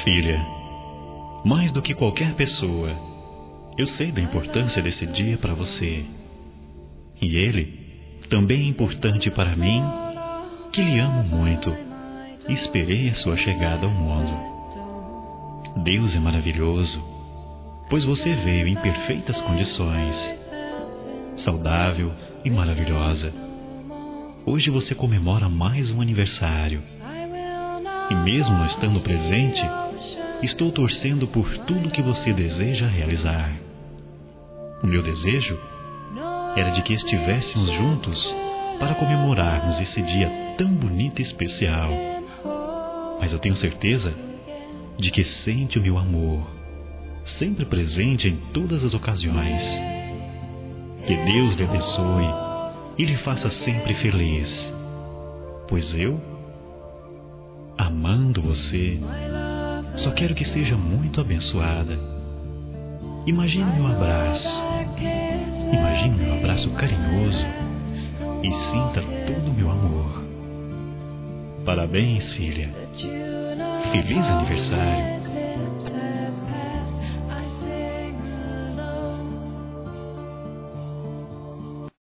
Filha, mais do que qualquer pessoa, eu sei da importância desse dia para você. E ele também é importante para mim, que lhe amo muito e esperei a sua chegada ao mundo. Deus é maravilhoso, pois você veio em perfeitas condições, saudável e maravilhosa. Hoje você comemora mais um aniversário. E mesmo não estando presente, estou torcendo por tudo que você deseja realizar. O meu desejo era de que estivéssemos juntos para comemorarmos esse dia tão bonito e especial. Mas eu tenho certeza de que sente o meu amor, sempre presente em todas as ocasiões. Que Deus lhe abençoe e lhe faça sempre feliz, pois eu, amando você, só quero que seja muito abençoada. Imagine meu abraço. Imagine meu abraço carinhoso e sinta todo o meu amor. Parabéns, filha. Feliz aniversário.